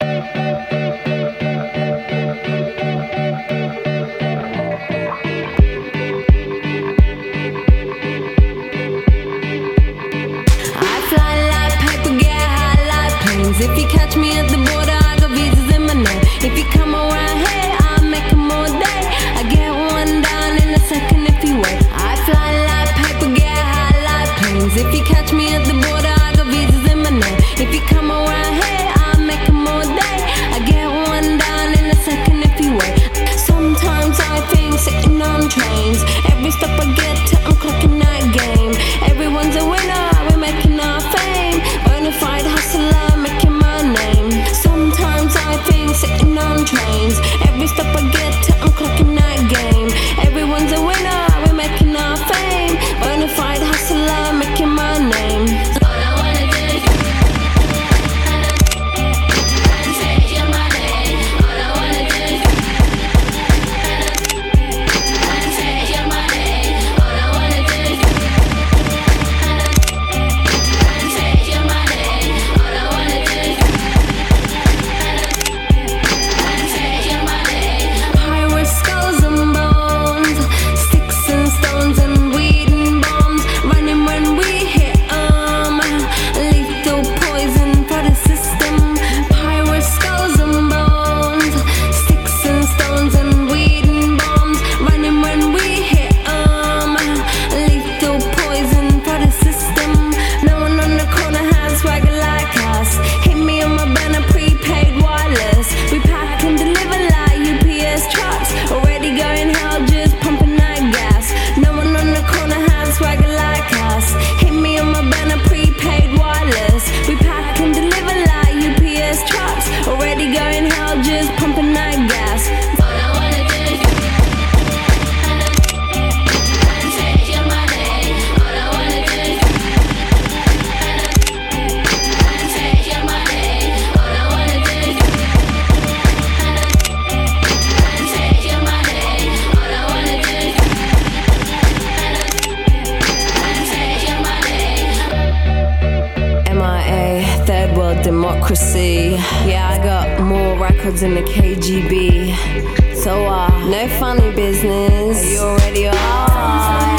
If you catch me at the border, I got visas in my name. If you come around here, I'll make them all day. I get one down in a second if you wait. I fly like paper, get high like planes. If you catch me at the border, I got visas in my name. If you come around here, I'll make them all day. I get one down in a second if you wait. Sometimes I think sitting on trains. Every stop I get to, I'm clocking that game. Everyone's a winner, we're making our fame. Bonafide hustler, making my name. Sometimes I think sitting on trains. Every stop I get to, I'm clocking that game. Everyone's a winner, we're making our fame. Bonafide hustler, making my name. All I wanna do is take your money. All I wanna do is take your money. All I wanna do is take your money. All I wanna do is take your money. Pirates, skulls and bones, sticks and stones and weed and bombs. Running when we hit 'em, lethal poison for the system. Pirates, skulls and bones, sticks and stones and weed and bombs. Running when we hit 'em, lethal poison for the system. No one on the corner has swagger like us. Hit me on my banner, prepaid wireless. We pack and deliver like UPS trucks. Already going hell, just pumping that gas. No one on the corner has swagger like us. Hit me on my banner, prepaid wireless. We pack and deliver like UPS trucks. Already going hell, just pumping that gas. All I wanna do is take your money. All I wanna do is take your money. All I wanna do is take your money. All I wanna do is take your money. MIA, third world democracy. Yeah, I got more records than the KGB. So no funny business. You already are.